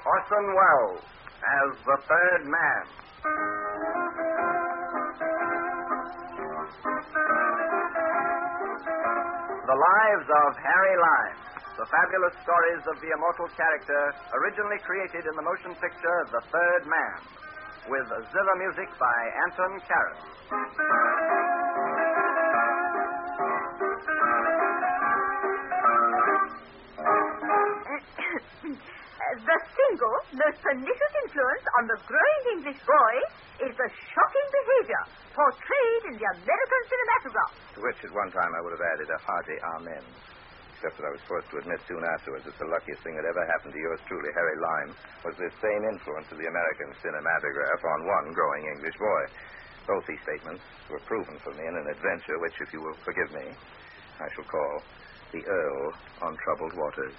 Orson Welles as the Third Man. The Lives of Harry Lime, the fabulous stories of the immortal character originally created in the motion picture The Third Man, with zither music by Anton Karas. The single most pernicious influence on the growing English boy is the shocking behavior portrayed in the American cinematograph. To which at one time I would have added a hearty amen. Except that I was forced to admit soon afterwards that the luckiest thing that ever happened to yours truly, Harry Lime, was this same influence of the American cinematograph on one growing English boy. Both these statements were proven for me in an adventure which, if you will forgive me, I shall call The Earl on Troubled Waters.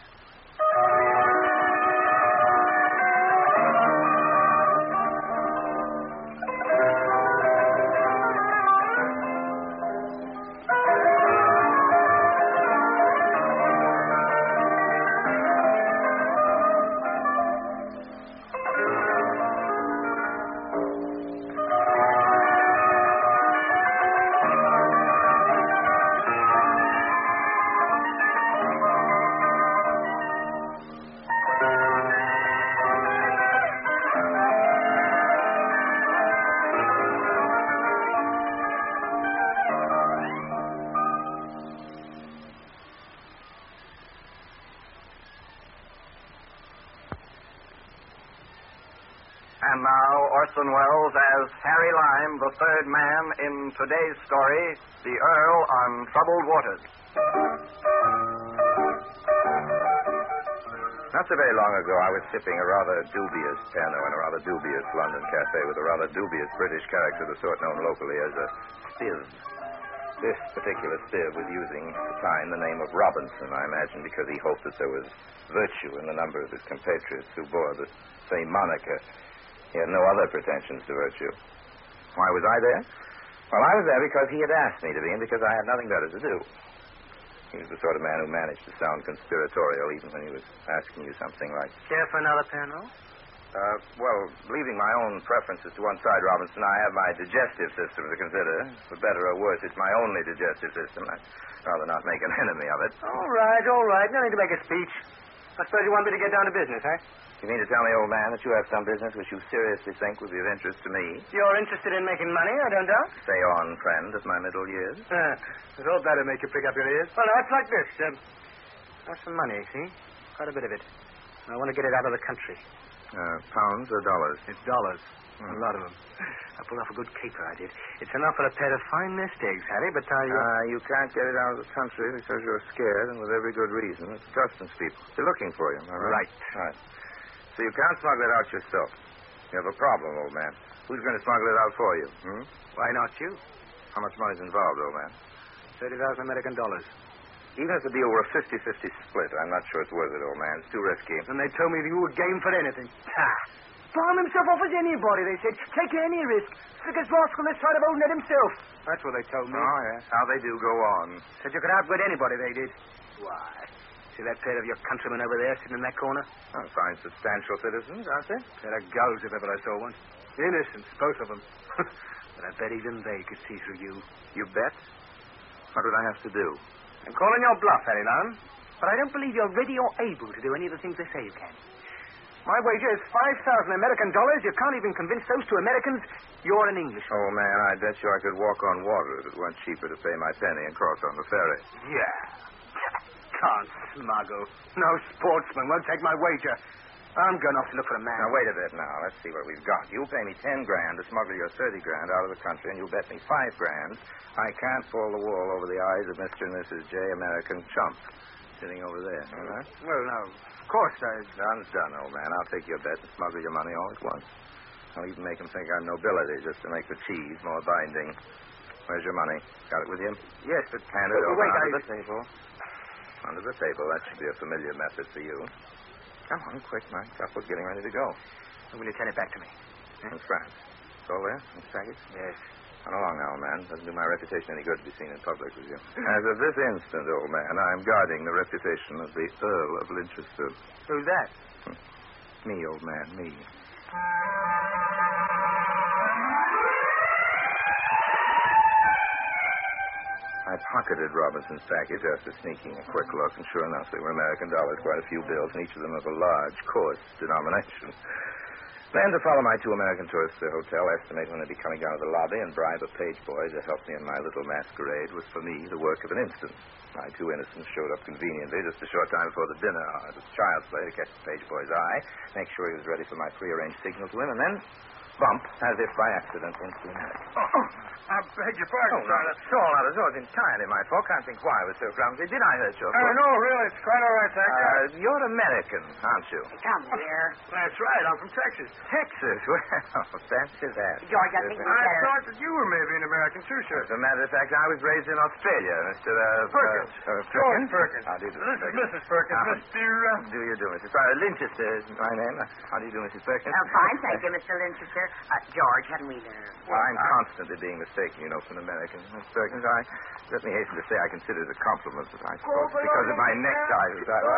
And now, Orson Welles as Harry Lime, the Third Man, in today's story, The Earl on Troubled Waters. Not so very long ago, I was sipping a rather dubious Pernod in a rather dubious London cafe with a rather dubious British character, the sort known locally as a Stiv. This particular Stiv was using at the time the name of Robinson, I imagine, because he hoped that there was virtue in the number of his compatriots who bore the same moniker. He had no other pretensions to virtue. Why was I there? Well, I was there because he had asked me to be, and because I had nothing better to do. He was the sort of man who managed to sound conspiratorial even when he was asking you something like... Care for another Pernod? Well, leaving my own preferences to one side, Robinson, I have my digestive system to consider. For better or worse, it's my only digestive system. I'd rather not make an enemy of it. All right. No need to make a speech. I suppose you want me to get down to business, eh? You mean to tell me, old man, that you have some business which you seriously think would be of interest to me? You're interested in making money, I don't doubt. Say on, friend of my middle years. I thought that'd make you prick up your ears. Well, now, it's like this. Got some money, see? Quite a bit of it. I want to get it out of the country. Pounds or dollars? It's dollars. A lot of them. I pulled off a good caper, I did. It's enough for a pair of fine nest eggs, Harry, but you can't get it out of the country because you're scared, and with every good reason. It's customs people. They're looking for you, am I right? Right. So you can't smuggle it out yourself. You have a problem, old man. Who's going to smuggle it out for you? Why not you? How much money's involved, old man? $30,000 American dollars. Even if the deal were a 50-50 split, I'm not sure it's worth it, old man. It's too risky. And they told me you were game for anything. Palm himself off as anybody, they said. Take any risk. Slickest rascal this side of old Ned himself. That's what they told me. Oh, yes. How they do go on. Said you could outwit anybody, they did. Why? See that pair of your countrymen over there sitting in that corner? Oh, fine, substantial citizens, aren't they? Pair of gulls, if ever I saw one. Innocents, both of them. But I bet even they could see through you. You bet? What would I have to do? I'm calling your bluff, Harry Lime. But I don't believe you're ready or able to do any of the things they say you can. My wager is $5,000 American dollars. You can't even convince those two Americans you're an Englishman. Oh, man, I bet you I could walk on water if it weren't cheaper to pay my penny and cross on the ferry. Yeah. Can't smuggle. No sportsman won't take my wager. I'm going off to look for a man. Now, wait a bit now. Let's see what we've got. You pay me $10,000 to smuggle your $30,000 out of the country, and you bet me $5,000 I can't pull the wool over the eyes of Mr. and Mrs. J. American Chump sitting over there. All right? Well, no. Of course, Done's done, old man. I'll take your bet and smuggle your money all at once. I'll even make them think I'm nobility just to make the cheese more binding. Where's your money? Got it with you? Yes, but... Hand it over wait, under the table. Under the table. That should be a familiar method for you. Come on, quick. My couple's getting ready to go. Will you turn it back to me? In France. It's all there? In package? Yes. Run along now, man. Doesn't do my reputation any good to be seen in public with you. As of this instant, old man, I'm guarding the reputation of the Earl of Linchester. Who's that? Me, old man, me. I pocketed Robinson's package after sneaking a quick look, and sure enough, they were American dollars, quite a few bills, and each of them of a large, coarse denomination. Then to follow my two American tourists to the hotel, estimate when they'd be coming down to the lobby, and bribe a page boy to help me in my little masquerade was, for me, the work of an instant. My two innocents showed up conveniently just a short time before the dinner hour. It was child's play to catch the page boy's eye, make sure he was ready for my prearranged signal to him, and then bump, as if by accident, into the net. I beg your pardon, no, that's all out of sorts. Entirely my fault. Can't think why I was so clumsy. Did I hurt your foot? No, really, it's quite all right, thank you. You're American, aren't you? Come here. That's right, I'm from Texas. Texas? Well, fancy that. George, I think we I better. thought that you were maybe an American, too, sir. As a matter of fact, I was raised in Australia, Mr. Perkins. Perkins? Perkins. How do you do, This is Perkins? Mrs. Perkins. How Mr. do you do, Mrs. Linchester is my name. How do you do, Mrs. Perkins? Fine, thank you, Mr. Linchester. George, hadn't we better? Well, I'm constantly being mistaken, you know, for an American. Miss Perkins, let me hasten to say I consider it a compliment, I suppose, because of my necktie.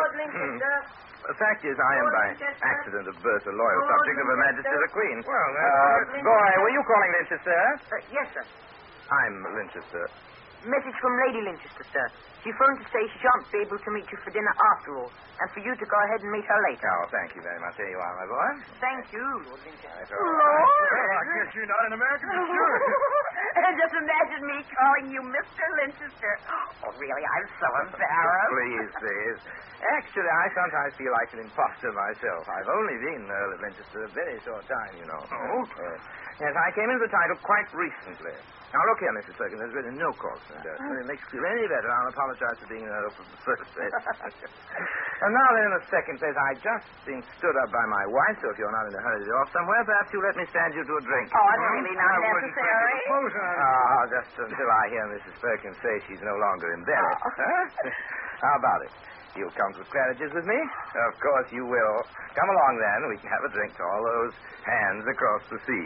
The fact is, I am by accident of birth a loyal subject of Her Majesty the Queen. Well, boy, were you calling Linchester? Yes, sir. I'm Linchester. Message from Lady Linchester, sir. She phoned to say she shan't be able to meet you for dinner after all, and for you to go ahead and meet her later. Oh, thank you very much. Here you are, my boy. Thank you, Lord Linchester. Well, I guess you're not an American, for sure. Just imagine me calling you Mr. Linchester. Oh, really, I'm so embarrassed. Please. Actually, I sometimes feel like an imposter myself. I've only been Earl of Linchester a very short time, you know. Oh? Yes, I came into the title quite recently. Now, look here, Mrs. Perkins, there's really no cause for embarrassment. It makes you feel any better. I'll apologize for being Earl from the first place. And now, then, in the second place, I just been stood up by my wife, so if you're not in a hurry to be off somewhere, perhaps you let me stand you to a drink. Oh, it's really not necessary. Just until I hear Mrs. Perkins say she's no longer embarrassed. How about it? You'll come to Claridge's with me? Of course you will. Come along, then. We can have a drink to all those hands across the sea.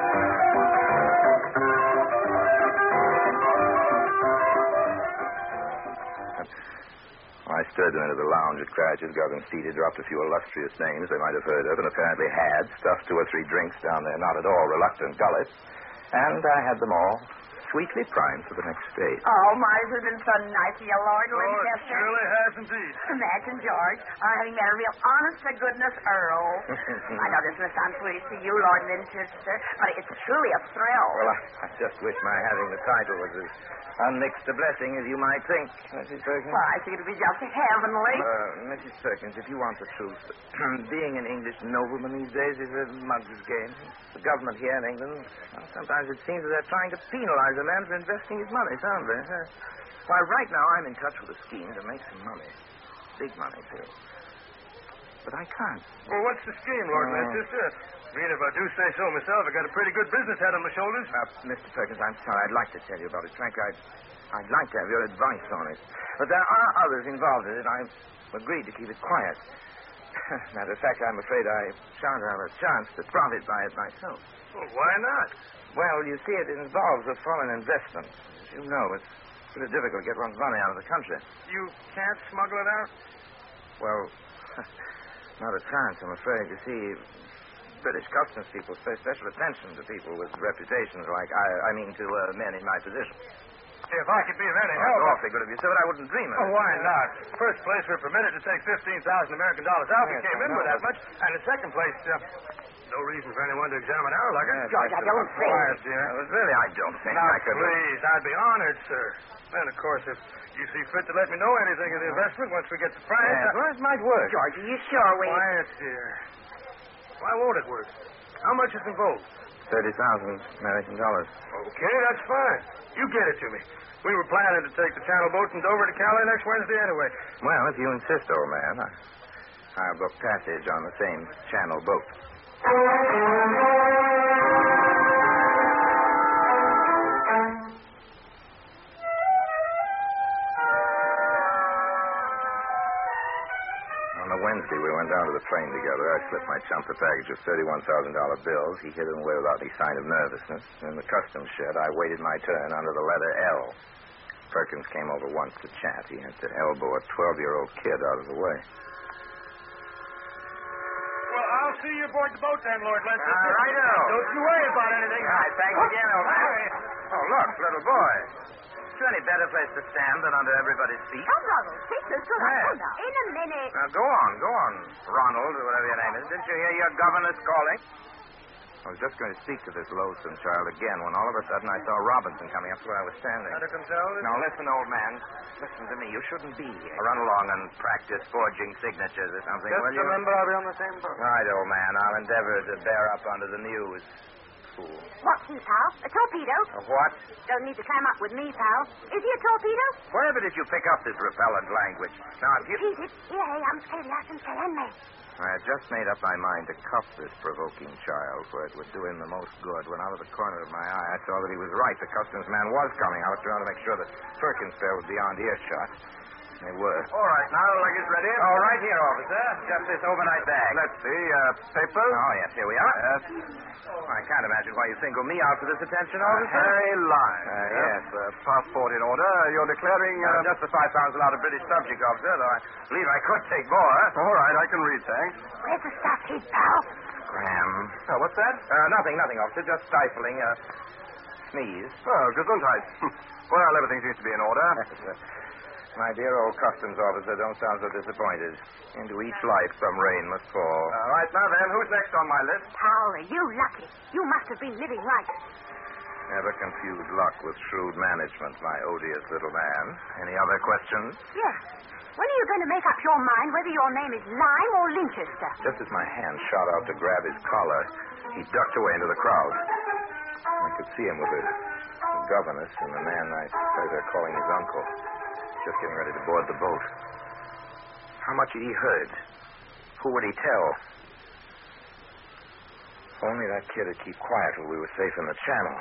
I stirred them into the lounge at Claridge's, got them seated, dropped a few illustrious names they might have heard of, and apparently had, stuffed 2 or 3 drinks down their not at all reluctant gullets, and I had them all sweetly primed for the next stage. Oh, Mars has been so nice to you, Lord It Winchester. surely has indeed. Imagine, George, having met a real honest-to-goodness Earl. I know this must sound foolish to you, Lord Winchester, but it's truly a thrill. Well, I just wish my having the title was as unmixed a blessing as you might think, Mrs. Perkins. Well, I think it'd be just heavenly. Mrs. Perkins, if you want the truth, being an English nobleman these days is a mug's game. The government here in England, well, sometimes it seems that they're trying to penalize a man for investing his money, sound they? Why, right now I'm in touch with a scheme to make some money. Big money, too. But I can't. Well, what's the scheme, Lord Manchester? I mean, if I do say so myself, I got a pretty good business head on my shoulders. Mr. Perkins, I'm sorry. I'd like to tell you about it. Frank, I'd like to have your advice on it. But there are others involved in it. I've agreed to keep it quiet. Matter of fact, I'm afraid I shan't have a chance to profit by it myself. Well, why not? Well, you see, it involves a foreign investment. As you know, it's pretty difficult to get one's money out of the country. You can't smuggle it out? Well, not a chance, I'm afraid. You see, British customs people pay special attention to people with reputations like men in my position. If I could be of any Well, help... that's awfully good of you, sir, but I wouldn't dream of it. Oh, why not? First place, we're permitted to take $15,000 American dollars out. We Yes, came in I with know. that much. And in second place, no reason for anyone to examine our luggage. Yes, George, I don't think. Quiet, dear. Really, I don't think Now, I could... please, I'd be honored, sir. And, of course, if you see fit to let me know anything of the investment once we get the price... Yes, well, it might work. George, are you sure we... Quiet, dear. Why won't it work? How much is involved? 30,000 American dollars. Okay, that's fine. You get it to me. We were planning to take the Channel boat from Dover to Cali next Wednesday anyway. Well, if you insist, old man, I'll book passage on the same Channel boat. On a Wednesday, we went down to the train together. I slipped my chump a package of $31,000 bills. He hid them away without any sign of nervousness. In the customs shed, I waited my turn under the letter L. Perkins came over once to chat. He had to elbow a 12-year-old kid out of the way. Well, I'll see you aboard the boat then, Lord Leinster. Righto. Don't you worry about anything. All right, thanks again, old man. Oh, look, little boy. Is there any better place to stand than under everybody's feet? Come, Ronald. Take this to Where? now. In a minute. Now, go on, Ronald, or whatever your name is. Didn't you hear your governess calling? I was just going to speak to this loathsome child again when all of a sudden I saw Robinson coming up to where I was standing. Under control? Now, listen, old man. Listen to me. You shouldn't be here. Run along and practice forging signatures or something, Just will you? remember I'll be on the same boat. Right, old man. I'll endeavor to bear up under the news. Fool. What's he, pal? A torpedo? A what? Don't need to climb up with me, pal. Is he a torpedo? Wherever did you pick up this repellent language? Now, if you... Repeat it. Here, I'm scared and saying me. I had just made up my mind to cuff this provoking child, for it would do him the most good. When out of the corner of my eye, I saw that he was right. The customs man was coming. I looked around to make sure that Perkins pair was beyond earshot. They were. All right, now luggage ready? Oh, right here, officer. Just this overnight bag. Let's see. Papers? Oh, yes, here we are. Yes. I can't imagine why you single me out for this attention, officer. Harry Lime. Yes. Passport in order. You're declaring... just the 5 pounds allowed a British subject, officer, though I believe I could take more. All right, I can read, thanks. Where's the stuff, kid, pal? Graham. Oh, what's that? Nothing, officer. Just stifling. Sneeze. Oh, Gesundheit. Well, everything seems to be in order. My dear old customs officer, don't sound so disappointed. Into each life some rain must fall. Right, now then, who's next on my list? Pal, are you lucky? You must have been living right. Never confuse luck with shrewd management, my odious little man. Any other questions? Yes. When are you going to make up your mind whether your name is Lime or Linchester? Just as my hand shot out to grab his collar, he ducked away into the crowd. I could see him with the governess and the man I suppose they're calling his uncle, just getting ready to board the boat. How much had he heard? Who would he tell? If only that kid would keep quiet till we were safe in the channel.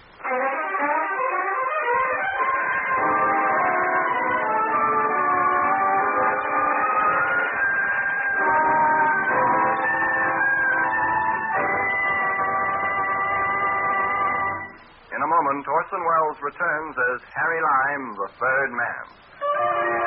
In a moment, Orson Welles returns as Harry Lime, the third man.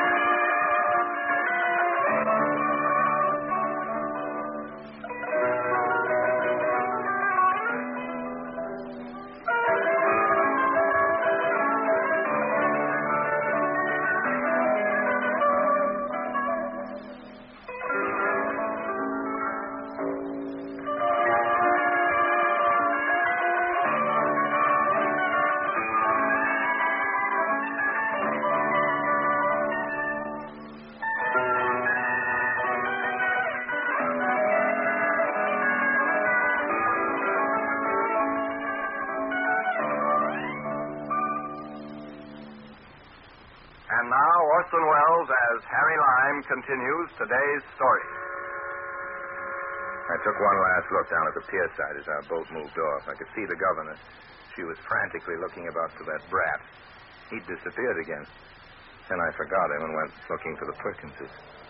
And now, Orson Welles as Harry Lime continues today's story. I took one last look down at the pier side as our boat moved off. I could see the governess. She was frantically looking about for that brat. He'd disappeared again. Then I forgot him and went looking for the Perkinses.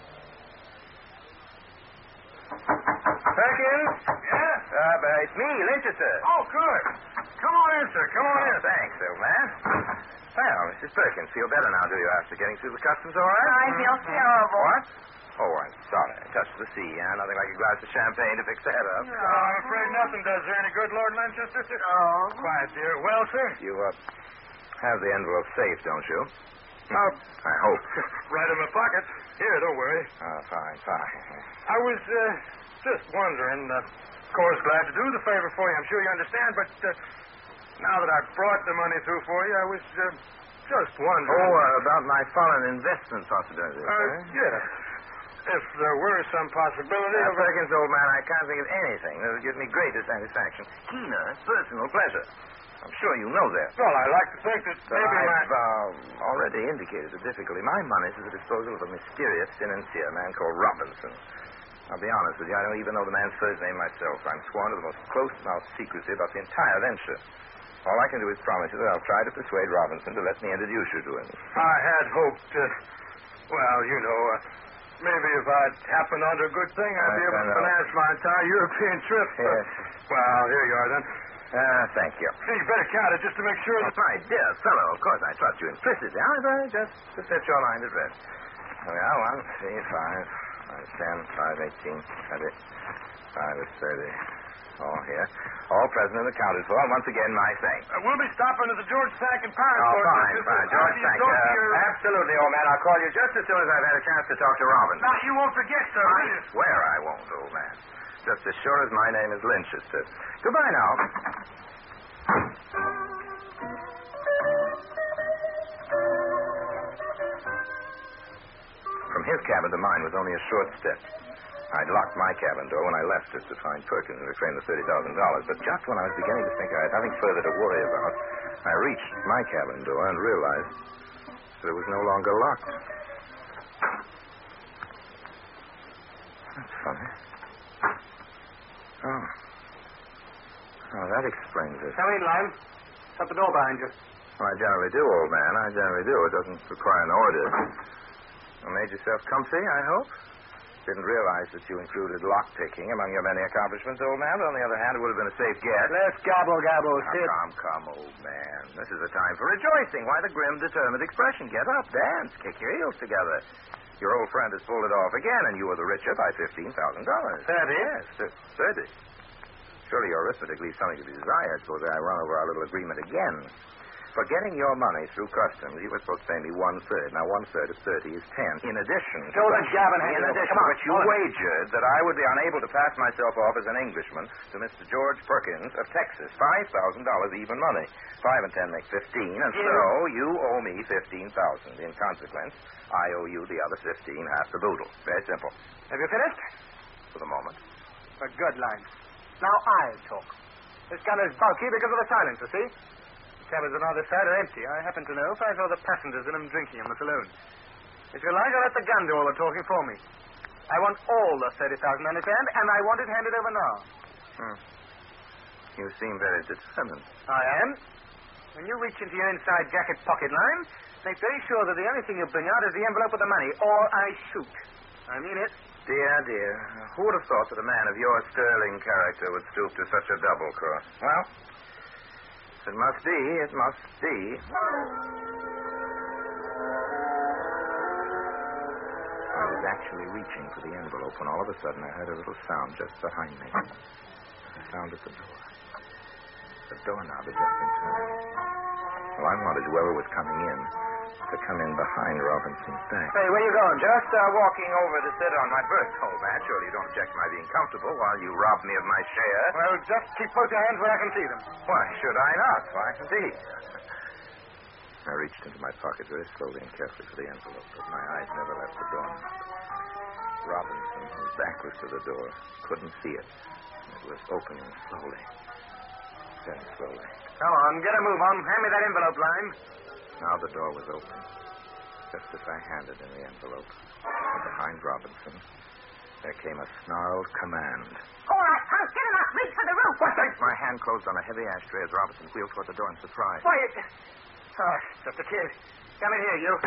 Perkins? Yes? It's me, Linchester. Oh, good. Come on in, sir. Come on in. Thanks, old man. Well, Mrs. Perkins, feel better now, do you, after getting through the customs all right? I feel terrible. What? Oh, I'm sorry. I touched the sea, huh? Nothing like a glass of champagne to fix the head up. Oh, I'm afraid nothing does her any good, Lord Manchester. Oh. Quiet, dear. Well, sir? You, have the envelope safe, don't you? I hope. Right in my pocket. Here, don't worry. Oh, fine. I was just wondering. Of course, glad to do the favor for you. I'm sure you understand, but now that I've brought the money through for you, I was just wondering. About my foreign investment possibility. Yes. If there were some possibility of... Perkins, old man, I can't think of anything that would give me greater satisfaction, keener personal pleasure. I'm sure you know that. Well, I like to think that But maybe I've already indicated the difficulty. My money's at the disposal of a mysterious financier, a man called Robinson. I'll be honest with you, I don't even know the man's first name myself. I'm sworn to the most close-mouthed secrecy about the entire venture. All I can do is promise you that I'll try to persuade Robinson to let me introduce you to him. I had hoped, maybe if I'd happened onto a good thing, I'd be able to finance my entire European trip. Yes. Well, here you are, then. Thank you. You better count it just to make sure that... My dear fellow, of course I trust you implicitly. However, just to set your mind at rest. Well, 1, 3, 5. 5, 10, 5, 18, 20, 5 is 30. All here. All present and accounted for. And once again, my thanks. We'll be stopping at the George Sack and Pirate Oh, Fort. fine. George, thank you. Absolutely, old man. I'll call you just as soon as I've had a chance to talk to Robin. Now, you won't forget, sir. I swear I won't, old man. Just as sure as my name is Linchester. Goodbye now. From his cabin to mine was only a short step. I'd locked my cabin door when I left it to find Perkins and reclaim the $30,000. But just when I was beginning to think I had nothing further to worry about, I reached my cabin door and realized that it was no longer locked. That's funny. Oh, that explains it. Come in, Lime. Shut the door behind you. Well, I generally do, old man. I generally do. It doesn't require an order. You made yourself comfy, I hope? Didn't realize that you included lock-picking among your many accomplishments, old man. But on the other hand, it would have been a safe guess. Let's gabble. Sit. Come, old man. This is a time for rejoicing. Why the grim, determined expression? Get up, dance, kick your heels together. Your old friend has pulled it off again, and you were the richer by $15,000. 30? Yes, 30. Surely your arithmetic leaves something to be desired. Suppose I run over our little agreement again. For getting your money through customs, you were supposed to pay me 1/3. Now, 1/3 of 30 is 10. In addition... Go to Gavin, In addition, come on, but you wagered that I would be unable to pass myself off as an Englishman to Mr. George Perkins of Texas. $5,000 even money. 5 and 10 make 15, and so you owe me $15,000. In consequence, I owe you the other 15, half the boodle. Very simple. Have you finished? For the moment. Good, Lime. Now I'll talk. This gun is bulky because of the silencer, see? The cabins on either side are empty. I happen to know if I saw the passengers in them drinking in the saloon. If you like, I'll let the gun do all the talking for me. I want all the $30,000, understand? And I want it handed over now. You seem very determined. I am. When you reach into your inside jacket pocket, Lime, make very sure that the only thing you bring out is the envelope with the money, or I shoot. I mean it. Dear. Who would have thought that a man of your sterling character would stoop to such a double cross? Well, it must be. I was actually reaching for the envelope when all of a sudden I heard a little sound just behind me. A sound at the door. The doorknob adjusting to me. Well, I wanted whoever was coming in to come in behind Robinson's back. Hey, where you going? Just walking over to sit on my berth, old man. Surely you don't object to my being comfortable while you rob me of my share. Well, just keep both your hands where I can see them. Why should I not? Why, indeed. I reached into my pocket very slowly and carefully for the envelope, but my eyes never left the door. Robinson, whose back was to the door, couldn't see it. It was opening slowly. Very slowly. Come on, get a move on. Hand me that envelope, Lime. Now the door was open, just as I handed in the envelope. And behind Robinson, there came a snarled command. All right, Punk, get him up. Reach for the roof. What? My hand closed on a heavy ashtray as Robinson wheeled toward the door in surprise. Why, just a kid. Come in here, you.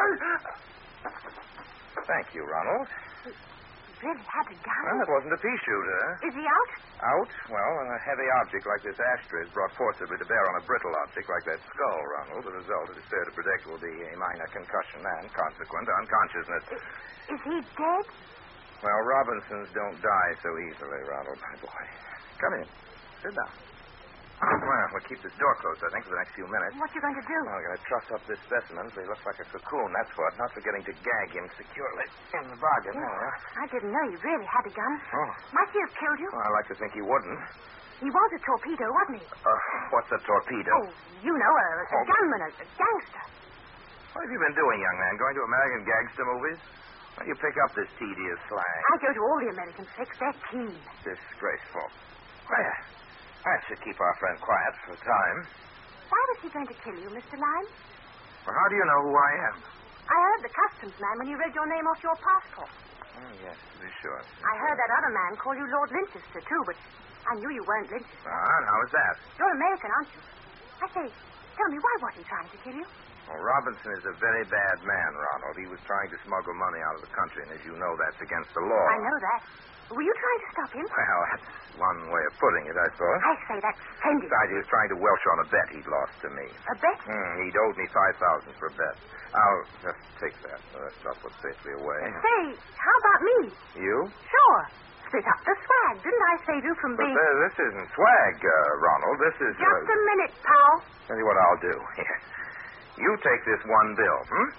Thank you, Ronald. Really had a gun? Well, it wasn't a pea shooter. Is he out? Out? Well, a heavy object like this ashtray is brought forcibly to bear on a brittle object like that skull, Ronald. The result, it is fair to predict, will be a minor concussion and consequent unconsciousness. Is he dead? Well, Robinsons don't die so easily, Ronald, my boy. Come in. Sit down. Well, we'll keep this door closed, I think, for the next few minutes. What you going to do? Well, we're going to truss up this specimen so he looks like a cocoon, that's what. Not forgetting to gag him securely. In the bargain, there we are. I didn't know you really had a gun. Oh. Might he have killed you? Well, I like to think he wouldn't. He was a torpedo, wasn't he? What's a torpedo? Oh, you know, a gunman, a gangster. What have you been doing, young man? Going to American gangster movies? Why do you pick up this tedious slang? I go to all the American flicks. They're keen. Disgraceful. Well, that should keep our friend quiet for a time. Why was he going to kill you, Mr. Lyme? Well, how do you know who I am? I heard the customs man when you read your name off your passport. Oh, yes, to be sure. I heard that other man call you Lord Linchester, too, but I knew you weren't Linchester. And how is that? You're American, aren't you? I say, tell me, why was he trying to kill you? Well, Robinson is a very bad man, Ronald. He was trying to smuggle money out of the country, and as you know, that's against the law. I know that. Were you trying to stop him? Well, that's one way of putting it, I suppose. I say that's splendid. Besides, he was trying to welch on a bet he'd lost to me. A bet? He'd owed me $5,000 for a bet. I'll just take that. That stuff was safely away. Say, how about me? You? Sure. Split up the swag. Didn't I save you from But being... this isn't swag, Ronald. This is... Just a minute, pal. Tell you what I'll do. Here. You take this one bill,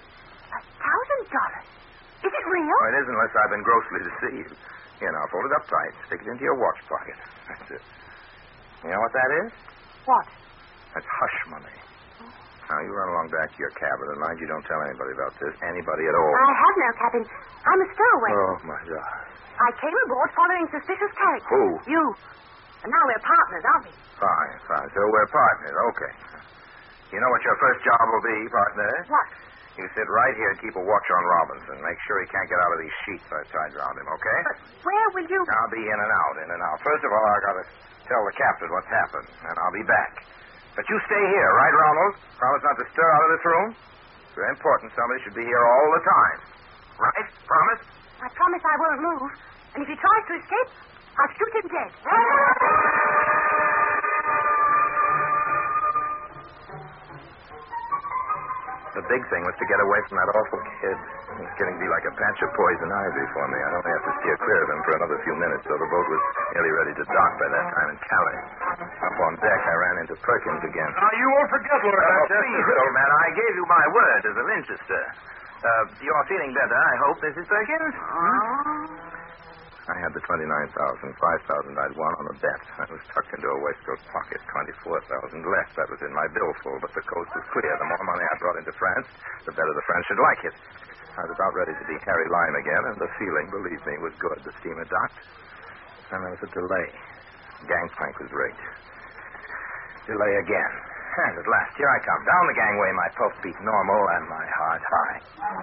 $1,000? Is it real? Well, it isn't unless I've been grossly deceived. Here, now, fold it up tight. Stick it into your watch pocket. That's it. You know what that is? What? That's hush money. Now, you run along back to your cabin, and mind you don't tell anybody about this. Anybody at all. I have no cabin. I'm a stowaway. Oh, my God. I came aboard following suspicious characters. Who? You. And now we're partners, aren't we? Fine. So we're partners. Okay. You know what your first job will be, partner? What? You sit right here and keep a watch on Robinson. Make sure he can't get out of these sheets I've tied around him, okay? But where will you... I'll be in and out. First of all, I gotta tell the captain what's happened, and I'll be back. But you stay here, right, Ronald? Promise not to stir out of this room? It's very important. Somebody should be here all the time. Right? Promise? I promise I won't move. And if he tries to escape, I'll shoot him dead. The big thing was to get away from that awful kid. He's getting to be like a patch of poison ivy for me. I'd only have to steer clear of him for another few minutes, so the boat was nearly ready to dock by that time in Cali. Up on deck, I ran into Perkins again. Now, you won't forget, Lord Manchester. Please, old man, I gave you my word as a Winchester. You're feeling better, I hope, Mrs. Perkins? I had the $29,000, $5,000 I'd won on a bet. I was tucked into a waistcoat pocket, $24,000 left. That was in my billfold, but the coast was clear. The more money I brought into France, the better the French should like it. I was about ready to be Harry Lime again, and the feeling, believe me, was good. The steamer docked, and there was a delay. Gangplank was rigged. Delay again. And at last, here I come. Down the gangway, my pulse beat normal, and my heart high.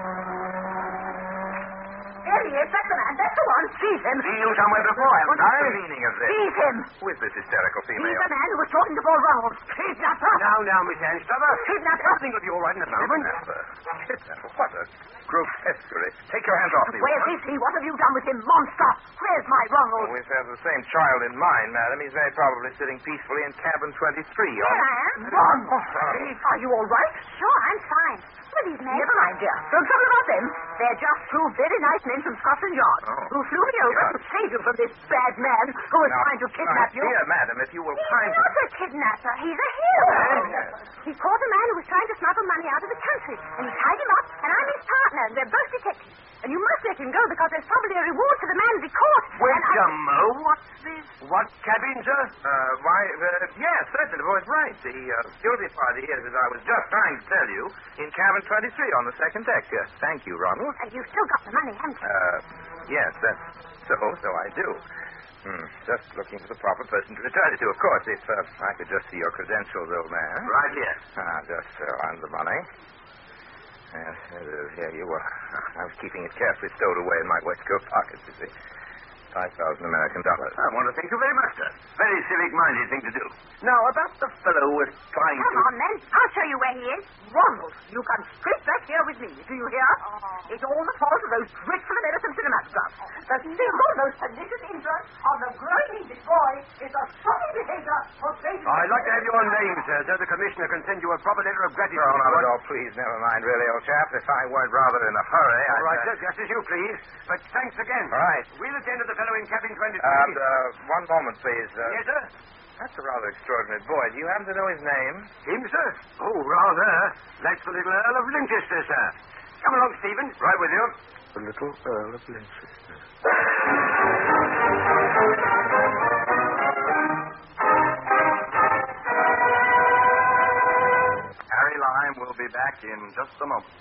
There he is. That's the man. That's the one. Seize him. Seen you somewhere before, haven't I? What's the meaning of this? Seize him. Who is this hysterical female? He's the man who was talking to Paul Ronald. Kidnapper. Now, Miss Anstruther. Kidnapper. Something will be all right in a moment. Kidnapper? What a grotesquerie. Take your hands off me. Where is he? What have you done with him, monster? Where's my Ronald? We have the same child in mind, madam. He's very probably sitting peacefully in cabin 23. Here I am. Ronald. Are you all right? Sure, I'm fine. What are these men? Never mind, dear. Don't trouble about them. They're just two very nice men from Scotland Yard who flew me over to save you from this bad man who was trying to kidnap you. Here, madam, if you will He's kindly... not a kidnapper. He's a hero. yes. He caught a man who was trying to smuggle money out of the country, and he tied him up, and I'm his partner, and we're both detectives. And you must let him go because there's probably a reward for the man he caught. Wait a moment. What's this? What cabin, sir? Yes, certainly, the boy's right. The guilty party is, as I was just trying to tell you, in cabin 23 on the second deck. Thank you, Ronald. And you've still got the money, haven't you? Yes, that's so I do. Just looking for the proper person to return it to, of course. If I could just see your credentials, old man. Right here. Just on the money. Yes, here you were. I was keeping it carefully stowed away in my waistcoat pocket, you see. $5,000 American dollars. I want to thank you very much, sir. Very civic-minded thing to do. Now, about the fellow who was trying Come on, then. I'll show you where he is. Ronald, you come straight back here with me. Do you hear? It's all the fault of those dreadful American cinematographs. The single most pernicious influence on the growing English boy is the shocking behavior portrayed... I'd like to have your name, sir, so the commissioner can send you a proper letter of gratitude. Oh, not at all, please. Never mind, really, old chap. If I weren't rather in a hurry, All right, sir, just as you please. But thanks again. All right. We'll attend to the fellow in cabin 23. One moment, please. Yes, sir? That's a rather extraordinary boy. Do you happen to know his name? Him, sir? Oh, rather. That's the little Earl of Linchester, sir. Come along, Stephen. Right with you. The little Earl of Linchester. Harry Lime will be back in just a moment.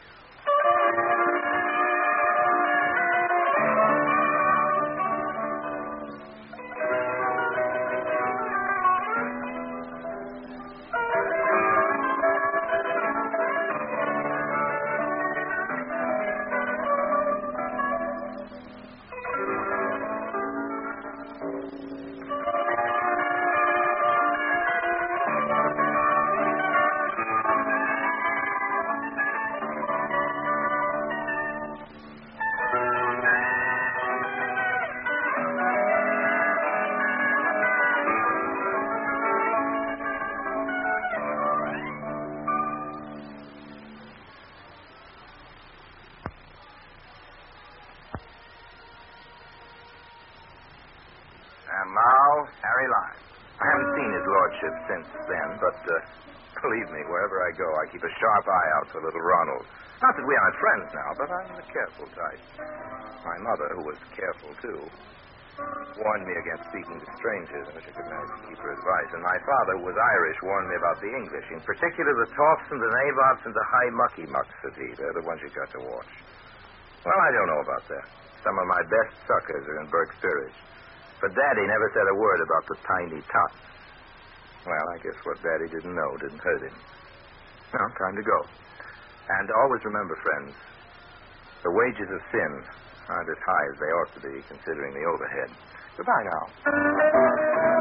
am now Harry Lyme. I haven't seen his lordship since then, but believe me, wherever I go, I keep a sharp eye out for little Ronald. Not that we aren't friends now, but I'm the careful type. My mother, who was careful, too, warned me against speaking to strangers. I wish I could manage to keep her advice. And my father, who was Irish, warned me about the English, in particular the Toffs and the Nabobs and the High Mucky Mucks, said he. They're the ones you got to watch. Well, I don't know about that. Some of my best suckers are in Burke's Peerage. But Daddy never said a word about the tiny tots. Well, I guess what Daddy didn't know didn't hurt him. Well, time to go. And always remember, friends, the wages of sin aren't as high as they ought to be, considering the overhead. Goodbye now.